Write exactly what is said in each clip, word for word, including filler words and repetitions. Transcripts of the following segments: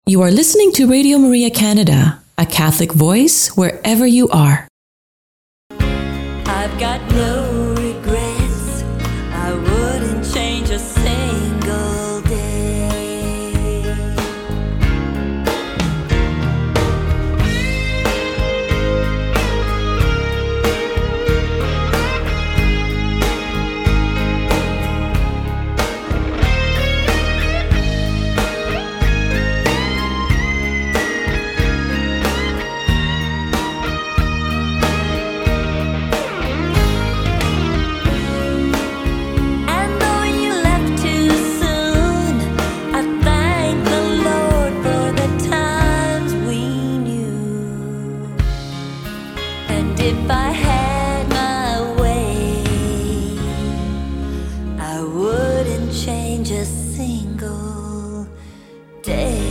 You are listening to Radio Maria Canada, a Catholic voice wherever you are. I've got no regrets. I wouldn't change a single day. If I had my way, I wouldn't change a single day.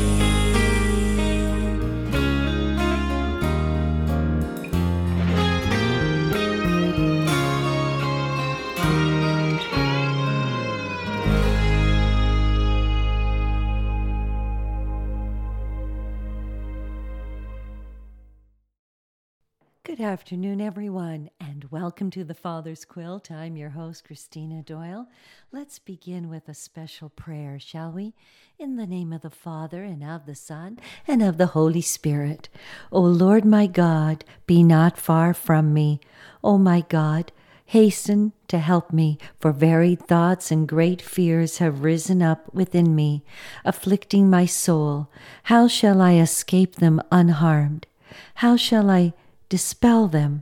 Good afternoon, everyone, and welcome to the Father's Quilt. I'm your host, Christina Doyle. Let's begin with a special prayer, shall we? In the name of the Father, and of the Son, and of the Holy Spirit. O Lord my God, be not far from me. O my God, hasten to help me, for varied thoughts and great fears have risen up within me, afflicting my soul. How shall I escape them unharmed? How shall I dispel them?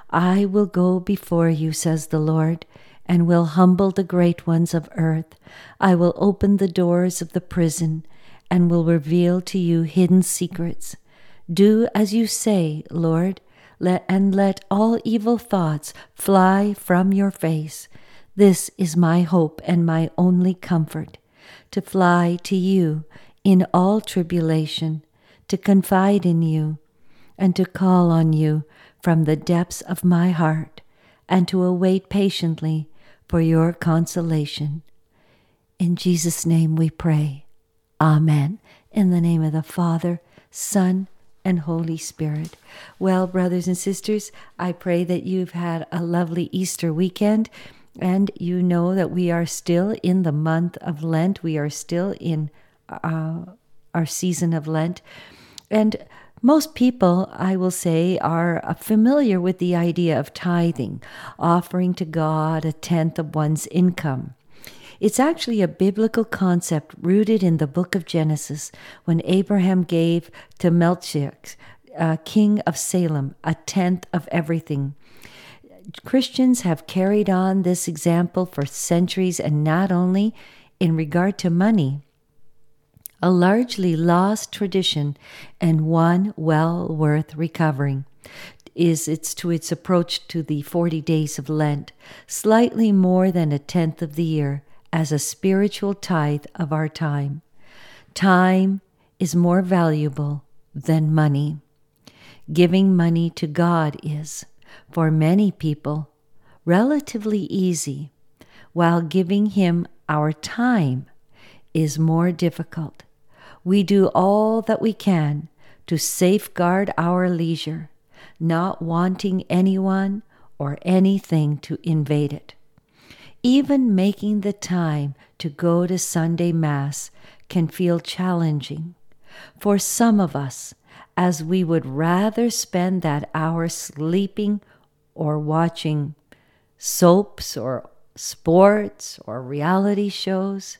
I will go before you, says the Lord, and will humble the great ones of earth. I will open the doors of the prison and will reveal to you hidden secrets. Do as you say, Lord, let, and let all evil thoughts fly from your face. This is my hope and my only comfort, to fly to you in all tribulation, to confide in you, and to call on you from the depths of my heart, and to await patiently for your consolation. In Jesus' name we pray. Amen. In the name of the Father, Son, and Holy Spirit. Well, brothers and sisters, I pray that you've had a lovely Easter weekend, and you know that we are still in the month of Lent. We are still in uh, our season of Lent. And most people, I will say, are familiar with the idea of tithing, offering to God a tenth of one's income. It's actually a biblical concept rooted in the book of Genesis, when Abraham gave to Melchizedek, uh, king of Salem, a tenth of everything. Christians have carried on this example for centuries, and not only in regard to money. A largely lost tradition, and one well worth recovering, is its to its approach to the forty days of Lent, slightly more than a tenth of the year, as a spiritual tithe of our time. Time is more valuable than money. Giving money to God is, for many people, relatively easy, while giving Him our time is more difficult. We do all that we can to safeguard our leisure, not wanting anyone or anything to invade it. Even making the time to go to Sunday Mass can feel challenging for some of us, as we would rather spend that hour sleeping or watching soaps or sports or reality shows.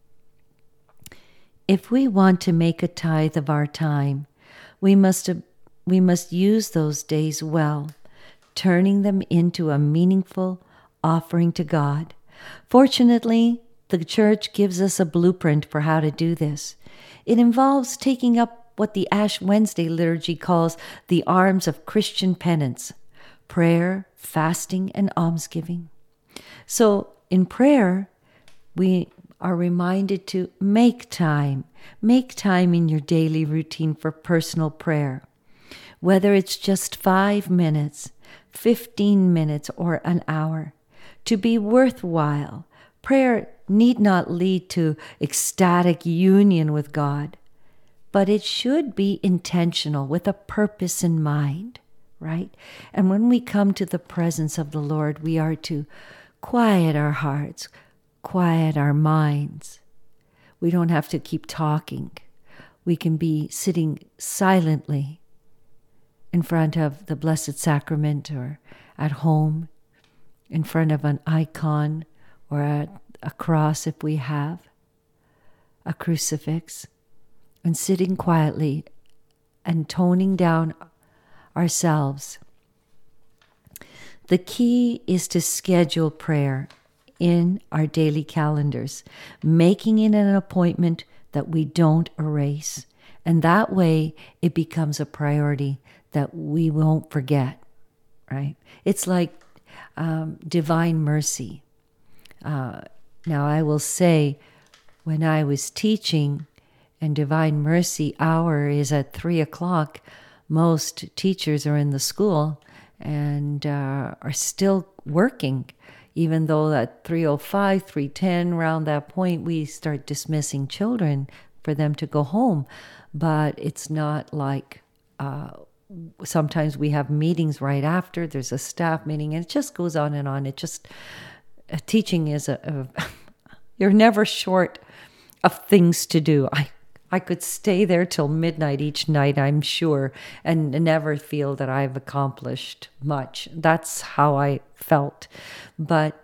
If we want to make a tithe of our time, we must we must use those days well, turning them into a meaningful offering to God. Fortunately, the Church gives us a blueprint for how to do this. It involves taking up what the Ash Wednesday liturgy calls the arms of Christian penance: prayer, fasting, and almsgiving. So, in prayer, we are reminded to make time. Make time in your daily routine for personal prayer. Whether it's just five minutes, fifteen minutes, or an hour. To be worthwhile, prayer need not lead to ecstatic union with God, but it should be intentional with a purpose in mind, right? And when we come to the presence of the Lord, we are to quiet our hearts, quiet our minds. We don't have to keep talking. We can be sitting silently in front of the Blessed Sacrament or at home, in front of an icon or at a cross if we have a crucifix, and sitting quietly and toning down ourselves. The key is to schedule prayer in our daily calendars, making it an appointment that we don't erase. And that way it becomes a priority that we won't forget, right? It's like um, divine mercy. Uh, now I will say, when I was teaching, and Divine Mercy hour is at three o'clock, most teachers are in the school and uh, are still working, even though at three oh five, three ten, around that point, we start dismissing children for them to go home. But it's not like uh, sometimes we have meetings right after, there's a staff meeting, and it just goes on and on. It just, uh, teaching is a, a you're never short of things to do. I I could stay there till midnight each night, I'm sure, and never feel that I've accomplished much. That's how I felt. But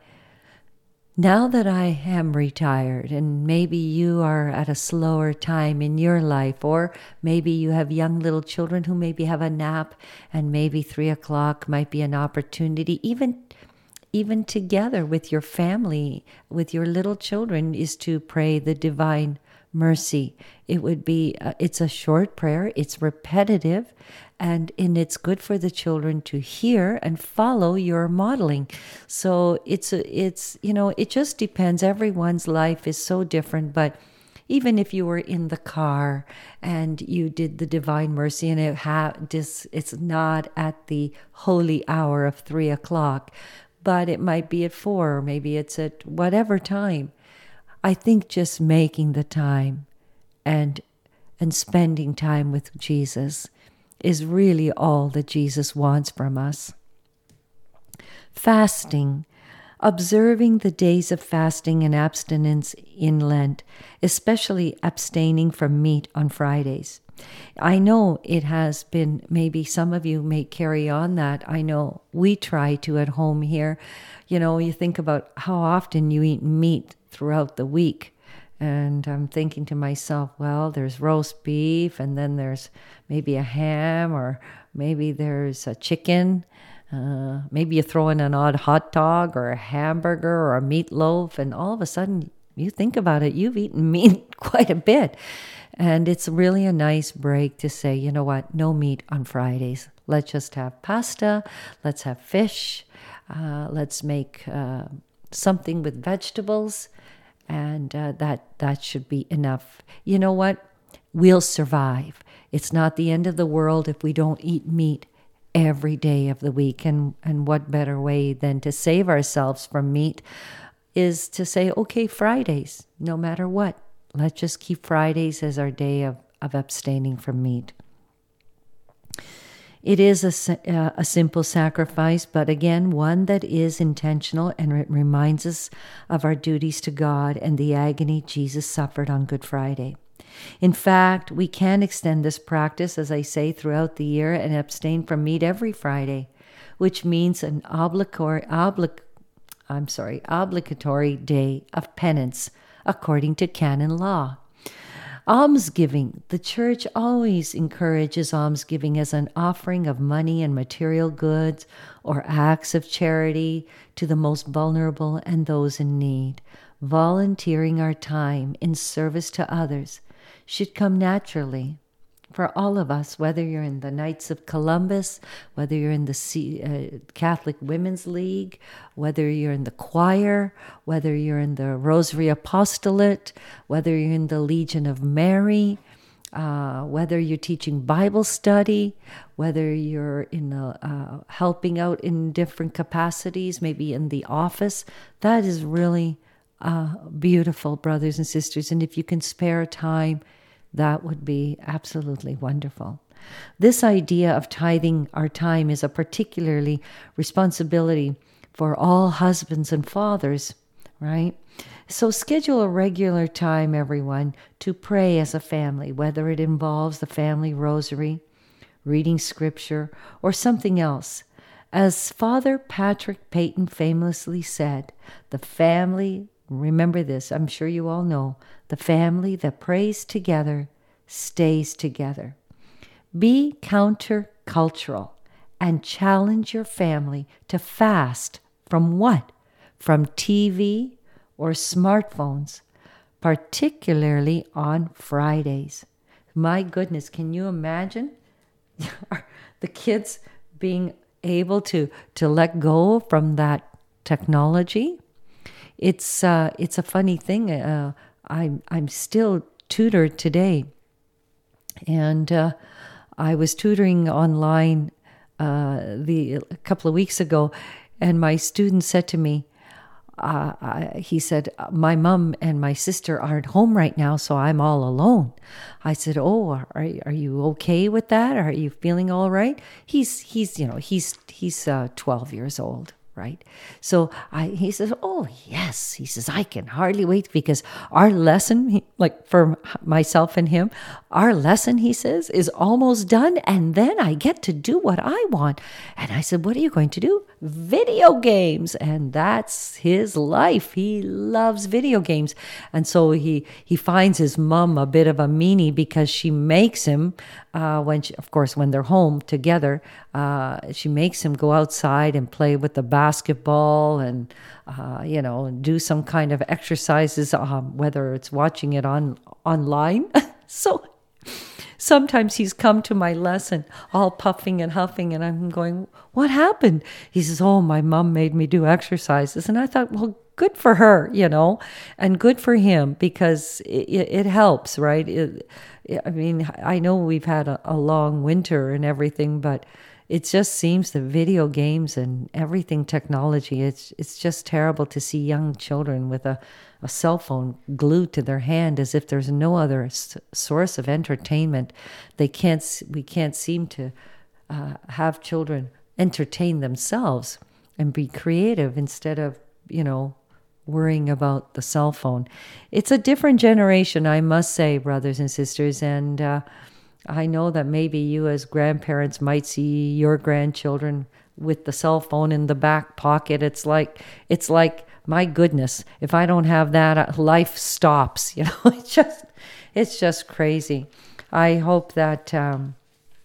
now that I am retired, and maybe you are at a slower time in your life, or maybe you have young little children who maybe have a nap, and maybe three o'clock might be an opportunity, even even together with your family, with your little children, is to pray the Divine Mercy. It would be, uh, it's a short prayer, it's repetitive, and, and it's good for the children to hear and follow your modeling. So it's, a, it's you know, it just depends. Everyone's life is so different, but even if you were in the car and you did the Divine Mercy and it ha- this, it's not at the holy hour of three o'clock, but it might be at four, or maybe it's at whatever time. I think just making the time and and spending time with Jesus is really all that Jesus wants from us. Fasting, observing the days of fasting and abstinence in Lent, especially abstaining from meat on Fridays. I know it has been, maybe some of you may carry on that. I know we try to at home here. You know, you think about how often you eat meat throughout the week. And I'm thinking to myself, well, there's roast beef, and then there's maybe a ham, or maybe there's a chicken. Uh, maybe you throw in an odd hot dog or a hamburger or a meatloaf, and all of a sudden you think about it, you've eaten meat quite a bit. And it's really a nice break to say, you know what, no meat on Fridays. Let's just have pasta, let's have fish, uh, let's make uh, something with vegetables, and uh, that, that should be enough. You know what? We'll survive. It's not the end of the world if we don't eat meat every day of the week. And, and what better way than to save ourselves from meat is to say, okay, Fridays, no matter what. Let's just keep Fridays as our day of, of abstaining from meat. It is a, uh, a simple sacrifice, but again, one that is intentional, and it reminds us of our duties to God and the agony Jesus suffered on Good Friday. In fact, we can extend this practice, as I say, throughout the year and abstain from meat every Friday, which means an obligatory, oblig, I'm sorry, obligatory day of penance, according to canon law. Almsgiving. The Church always encourages almsgiving as an offering of money and material goods or acts of charity to the most vulnerable and those in need. Volunteering our time in service to others should come naturally for all of us, whether you're in the Knights of Columbus, whether you're in the C- uh, Catholic Women's League, whether you're in the choir, whether you're in the Rosary Apostolate, whether you're in the Legion of Mary, uh, whether you're teaching Bible study, whether you're in a, uh, helping out in different capacities, maybe in the office. That is really uh, beautiful, brothers and sisters. And if you can spare time, that would be absolutely wonderful. This idea of tithing our time is a particularly responsibility for all husbands and fathers, right? So schedule a regular time, everyone, to pray as a family, whether it involves the family rosary, reading scripture, or something else. As Father Patrick Peyton famously said, the family, remember this, I'm sure you all know, the family that prays together stays together. Be countercultural and challenge your family to fast from what? From T V or smartphones, particularly on Fridays. My goodness, can you imagine the kids being able to, to let go from that technology? It's uh, it's a funny thing. Uh, I'm I'm still tutored today, and uh, I was tutoring online uh, the a couple of weeks ago, and my student said to me, uh, I, he said, "My mom and my sister aren't home right now, so I'm all alone." I said, "Oh, are are you okay with that? Are you feeling all right?" He's he's you know he's he's uh, twelve years old. Right. So I, he says, "Oh, yes." He says, "I can hardly wait because our lesson, he, like for myself and him, our lesson," he says, "is almost done. And then I get to do what I want." And I said, "What are you going to do?" "Video games." And that's his life. He loves video games. And so he, he finds his mom a bit of a meanie because she makes him, uh, when she, of course, when they're home together, uh, she makes him go outside and play with the basketball and, uh, you know, do some kind of exercises, um, whether it's watching it on online. So sometimes he's come to my lesson all puffing and huffing, and I'm going, "What happened?" He says, "Oh, my mom made me do exercises." And I thought, well, good for her, you know, and good for him, because it, it helps, right? It, I mean, I know we've had a, a long winter and everything, but it just seems that video games and everything technology, it's it's just terrible to see young children with a, a cell phone glued to their hand as if there's no other s- source of entertainment. They can't, we can't seem to uh, have children entertain themselves and be creative instead of, you know, worrying about the cell phone. It's a different generation, I must say, brothers and sisters, and uh, I know that maybe you as grandparents might see your grandchildren with the cell phone in the back pocket. It's like, it's like, my goodness, if I don't have that, life stops. You know, it's just, it's just crazy. I hope that um,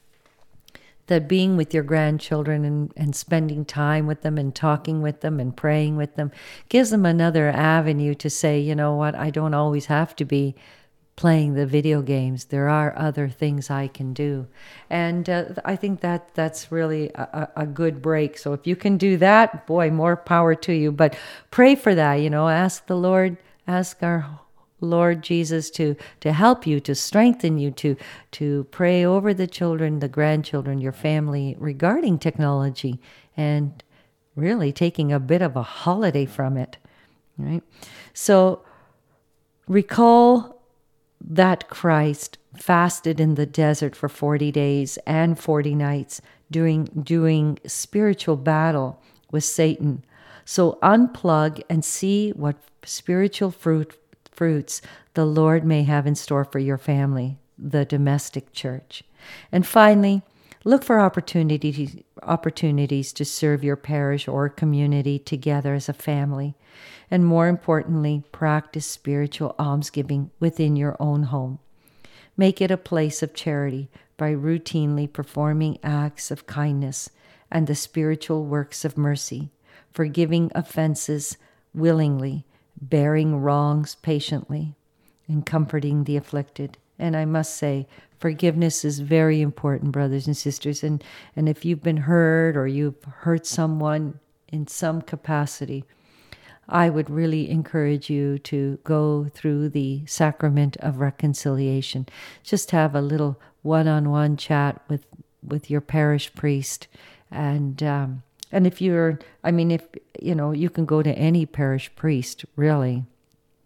that being with your grandchildren and, and spending time with them and talking with them and praying with them gives them another avenue to say, you know what, I don't always have to be playing the video games. There are other things I can do. And uh, I think that that's really a, a good break. So if you can do that, boy, more power to you. But pray for that, you know, ask the Lord, ask our Lord Jesus to, to help you, to strengthen you, to, to pray over the children, the grandchildren, your family regarding technology, and really taking a bit of a holiday from it, right? So recall that Christ fasted in the desert for forty days and forty nights during doing spiritual battle with Satan. So unplug and see what spiritual fruit fruits the Lord may have in store for your family, the domestic church. And finally, look for opportunities opportunities to serve your parish or community together as a family. And more importantly, practice spiritual almsgiving within your own home. Make it a place of charity by routinely performing acts of kindness and the spiritual works of mercy, forgiving offenses willingly, bearing wrongs patiently, and comforting the afflicted. And I must say, forgiveness is very important, brothers and sisters. And, and if you've been hurt or you've hurt someone in some capacity, I would really encourage you to go through the sacrament of reconciliation. Just have a little one-on-one chat with, with your parish priest. And um, and if you're, I mean, if, you know, you can go to any parish priest, really.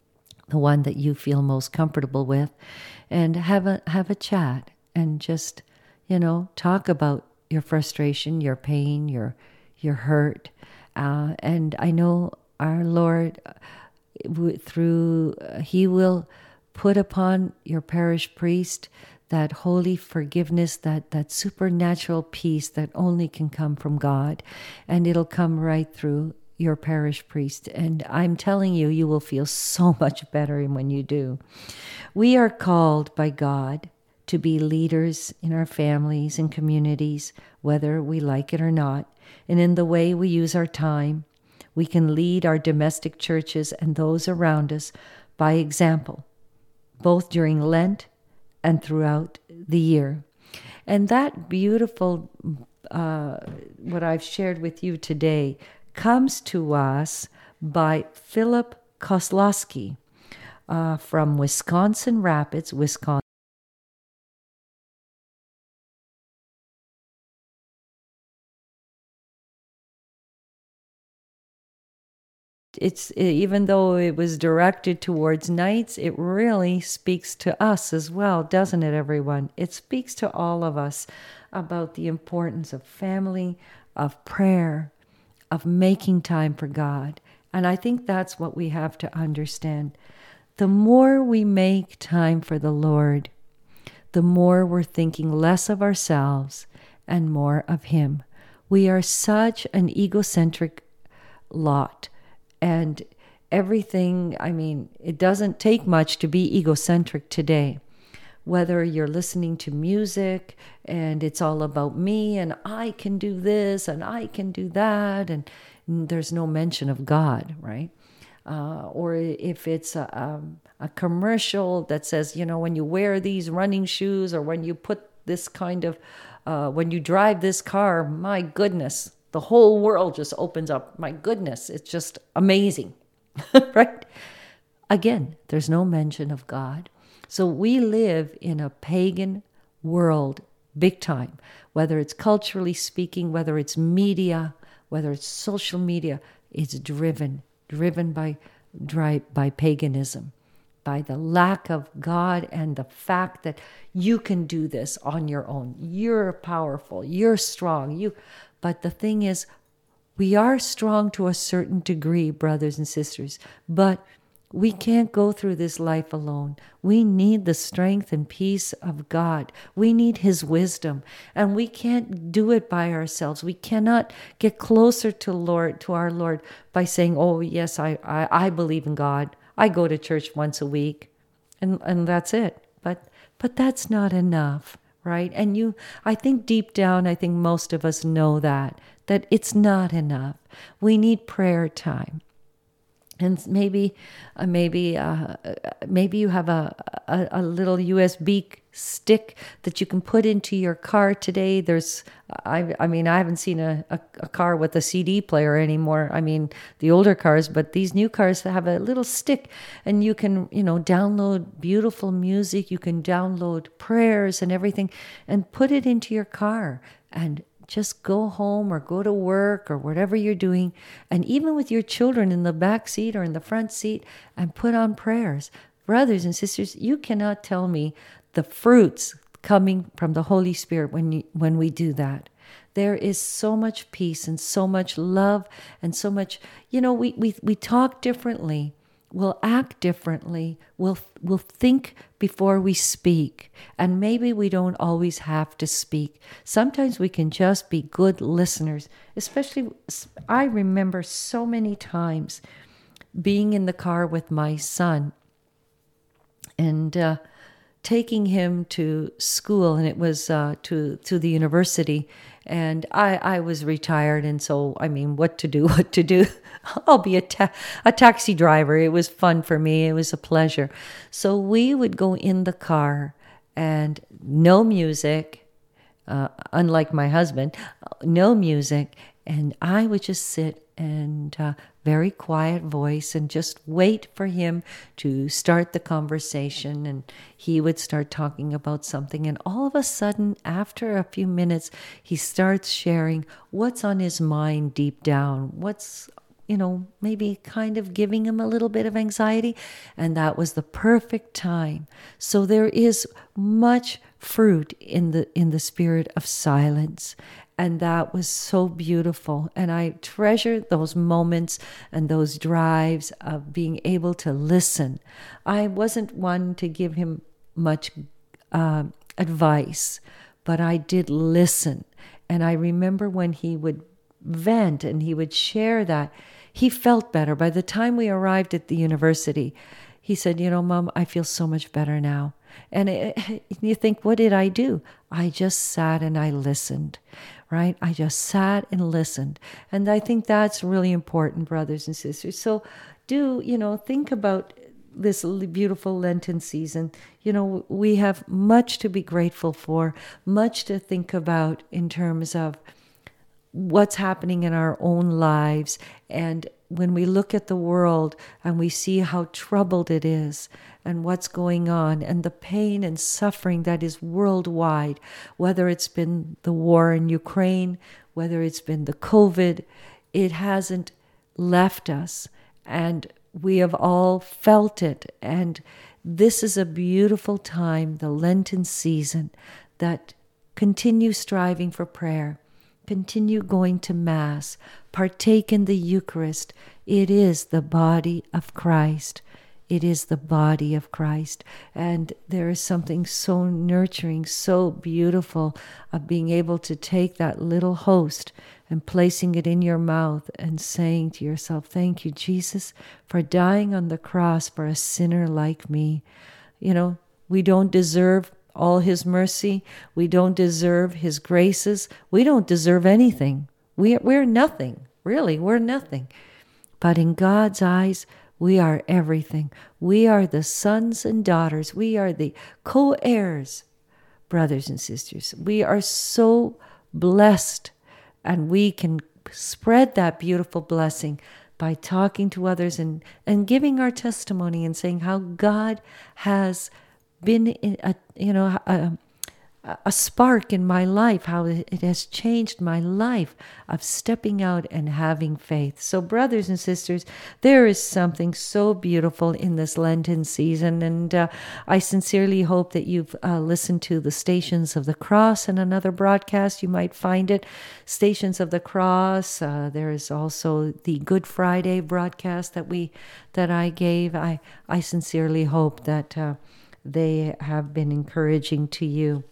the one that you feel most comfortable with, and have a have a chat and just, you know, talk about your frustration, your pain, your your hurt. Uh, and I know our Lord, uh, through uh, He will put upon your parish priest that holy forgiveness, that, that supernatural peace that only can come from God. And it'll come right through your parish priest. And I'm telling you, you will feel so much better when you do. We are called by God to be leaders in our families and communities, whether we like it or not. And in the way we use our time, we can lead our domestic churches and those around us by example, both during Lent and throughout the year. And that beautiful, uh, what I've shared with you today, comes to us by Philip Koslowski uh, from Wisconsin Rapids, Wisconsin. It's even though it was directed towards knights, it really speaks to us as well, doesn't it, everyone? It speaks to all of us about the importance of family, of prayer, of making time for God. And I think that's what we have to understand. The more we make time for the Lord, the more we're thinking less of ourselves and more of Him. We are such an egocentric lot. And everything, I mean, it doesn't take much to be egocentric today. Whether you're listening to music and it's all about me and I can do this and I can do that, and there's no mention of God, right? Uh, or if it's a, um, a commercial that says, you know, when you wear these running shoes or when you put this kind of, uh, when you drive this car, my goodness, the whole world just opens up. My goodness, it's just amazing, right? Again, there's no mention of God. So we live in a pagan world, big time, whether it's culturally speaking, whether it's media, whether it's social media, it's driven, driven by, by paganism, by the lack of God and the fact that you can do this on your own. You're powerful, you're strong, you... But the thing is, we are strong to a certain degree, brothers and sisters, but we can't go through this life alone. We need the strength and peace of God. We need His wisdom, and we can't do it by ourselves. We cannot get closer to Lord, to our Lord by saying, oh, yes, I, I, I believe in God. I go to church once a week, and, and that's it. But but that's not enough. Right? And you, I think deep down, I think most of us know that, that it's not enough. We need prayer time. And maybe, uh, maybe, uh, maybe you have a, a, a little U S B stick that you can put into your car today. There's, I, I mean, I haven't seen a, a, a car with a C D player anymore. I mean, the older cars, but these new cars have a little stick, and you can, you know, download beautiful music. You can download prayers and everything, and put it into your car, and just go home or go to work or whatever you're doing, and even with your children in the back seat or in the front seat, and put on prayers. Brothers and sisters, you cannot tell me the fruits coming from the Holy Spirit when you, when we do that. There is so much peace and so much love and so much, you know, we we, we talk differently. We'll act differently. We'll we'll think before we speak. And maybe we don't always have to speak. Sometimes we can just be good listeners. Especially, I remember so many times being in the car with my son and uh, taking him to school, and it was uh, to to the university. And I, I was retired, and so, I mean, what to do, what to do. I'll be a, ta- a taxi driver. It was fun for me. It was a pleasure. So we would go in the car, and no music, uh, unlike my husband, no music. And I would just sit and uh, very quiet voice and just wait for him to start the conversation. And he would start talking about something. And all of a sudden, after a few minutes, he starts sharing what's on his mind deep down. What's, you know, maybe kind of giving him a little bit of anxiety. And that was the perfect time. So there is much fruit in the in the spirit of silence. And that was so beautiful. And I treasure those moments and those drives of being able to listen. I wasn't one to give him much uh, advice, but I did listen. And I remember when he would vent and he would share that, he felt better. By the time we arrived at the university, he said, you know, Mom, I feel so much better now. And it, you think, what did I do? I just sat and I listened, right? I just sat and listened. And I think that's really important, brothers and sisters. So do, you know, think about this beautiful Lenten season. You know, we have much to be grateful for, much to think about in terms of what's happening in our own lives. And when we look at the world and we see how troubled it is and what's going on and the pain and suffering that is worldwide, whether it's been the war in Ukraine, whether it's been the COVID, it hasn't left us. And we have all felt it. And this is a beautiful time, the Lenten season, that continue striving for prayer. Continue going to Mass, partake in the Eucharist. It is the body of Christ. It is the body of Christ. And there is something so nurturing, so beautiful of being able to take that little host and placing it in your mouth and saying to yourself, thank you, Jesus, for dying on the cross for a sinner like me. You know, we don't deserve all his mercy. We don't deserve his graces. We don't deserve anything. We, we're nothing. Really, we're nothing. But in God's eyes, we are everything. We are the sons and daughters. We are the co-heirs, brothers and sisters. We are so blessed, and we can spread that beautiful blessing by talking to others and, and giving our testimony and saying how God has been in a, you know, a, a spark in my life, how it has changed my life of stepping out and having faith. So brothers and sisters, there is something so beautiful in this Lenten season, and uh, I sincerely hope that you've uh, listened to the Stations of the Cross and another broadcast. You might find it, Stations of the Cross. Uh, there is also the Good Friday broadcast that we that I gave. I, I sincerely hope that uh, they have been encouraging to you.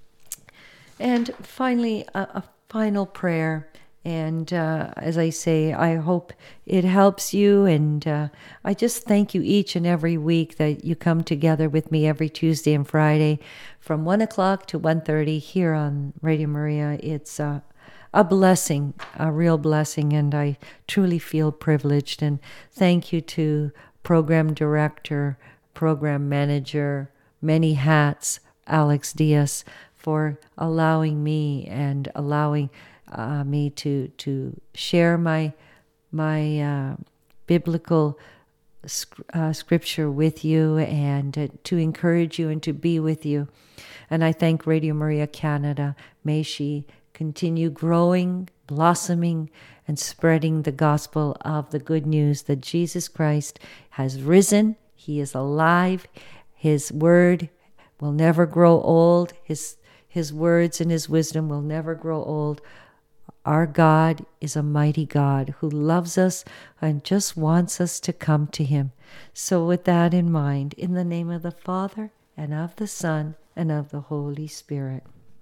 And finally, a, a final prayer. And uh, as I say, I hope it helps you. And uh, I just thank you each and every week that you come together with me every Tuesday and Friday from one o'clock to one thirty here on Radio Maria. It's uh, a blessing, a real blessing. And I truly feel privileged. And thank you to Program Director, Program Manager, many hats, Alex Diaz, for allowing me and allowing uh, me to to share my my uh, biblical sc- uh, scripture with you and uh, to encourage you and to be with you. And I thank Radio Maria Canada. May she continue growing, blossoming, and spreading the gospel of the good news that Jesus Christ has risen. He is alive. His word will never grow old. His His words and his wisdom will never grow old. Our God is a mighty God who loves us and just wants us to come to him. So with that in mind, in the name of the Father and of the Son and of the Holy Spirit.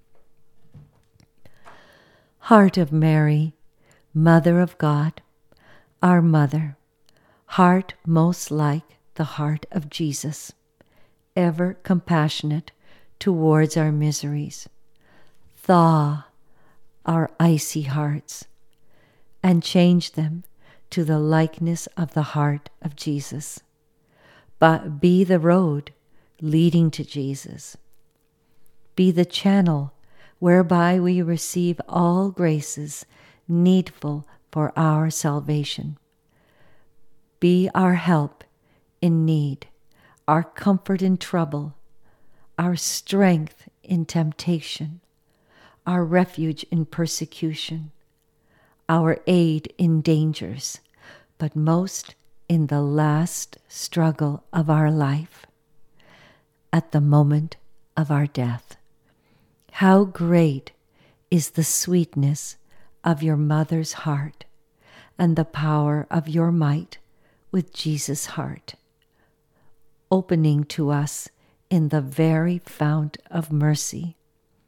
Heart of Mary, Mother of God, our Mother, heart most like the heart of Jesus, ever compassionate towards our miseries. Thaw our icy hearts and change them to the likeness of the heart of Jesus. But be the road leading to Jesus. Be the channel whereby we receive all graces needful for our salvation. Be our help in need, our comfort in trouble, our strength in temptation, our refuge in persecution, our aid in dangers. but most in the last struggle of our life, at the moment of our death. How great is the sweetness of your mother's heart and the power of your might with Jesus' heart, opening to us in the very fount of mercy,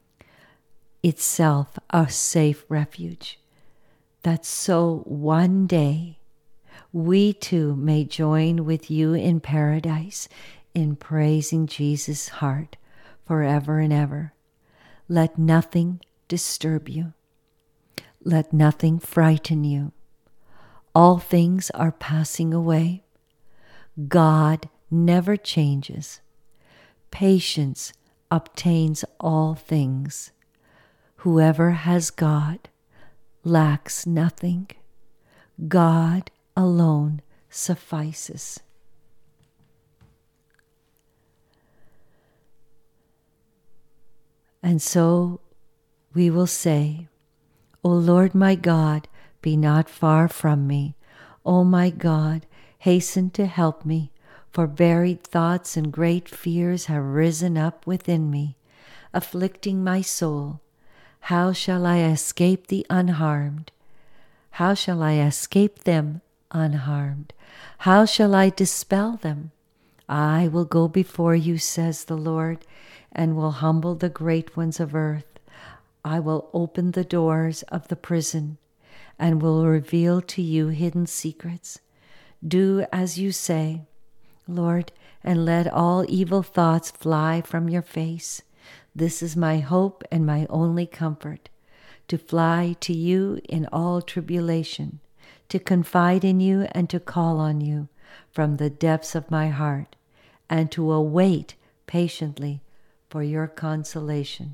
itself a safe refuge, that so one day we too may join with you in paradise in praising Jesus' heart forever and ever. Let nothing disturb you. Let nothing frighten you. All things are passing away. God never changes. Patience obtains all things. Whoever has God lacks nothing. God alone suffices. And so we will say, O Lord my God, be not far from me. O my God, hasten to help me, for varied thoughts and great fears have risen up within me, afflicting my soul. How shall I escape thee unharmed? How shall I escape them unharmed? How shall I dispel them? I will go before you, says the Lord, and will humble the great ones of earth. I will open the doors of the prison and will reveal to you hidden secrets. Do as you say, Lord, and let all evil thoughts fly from your face. This is my hope and my only comfort, to fly to you in all tribulation, to confide in you and to call on you from the depths of my heart, and to await patiently for your consolation.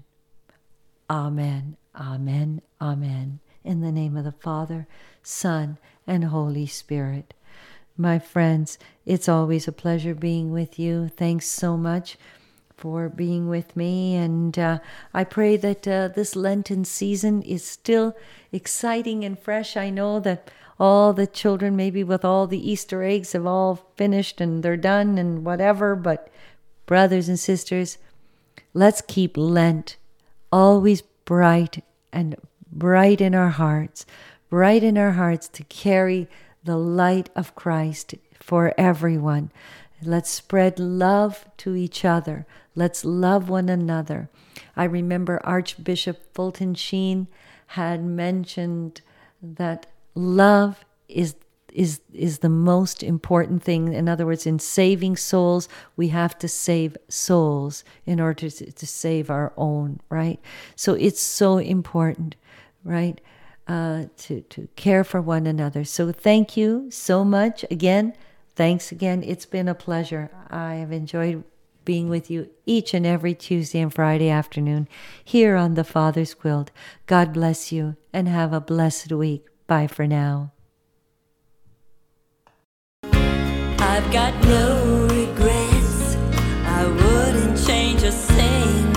Amen, amen, amen. In the name of the Father, Son, and Holy Spirit. My friends, it's always a pleasure being with you. Thanks so much for being with me. And uh, I pray that uh, this Lenten season is still exciting and fresh. I know that all the children, maybe with all the Easter eggs, have all finished and they're done and whatever. But brothers and sisters, let's keep Lent always bright and bright in our hearts, bright in our hearts to carry the light of Christ for everyone. Let's spread love to each other. Let's love one another. I remember Archbishop Fulton Sheen had mentioned that love is is is the most important thing. In other words, in saving souls, we have to save souls in order to, to save our own, right? So it's so important, right, uh, to, to care for one another. So thank you so much. Again, thanks again. It's been a pleasure. I have enjoyed being with you each and every Tuesday and Friday afternoon here on The Father's Quilt. God bless you and have a blessed week. Bye for now. I've got no regrets. I wouldn't change a thing.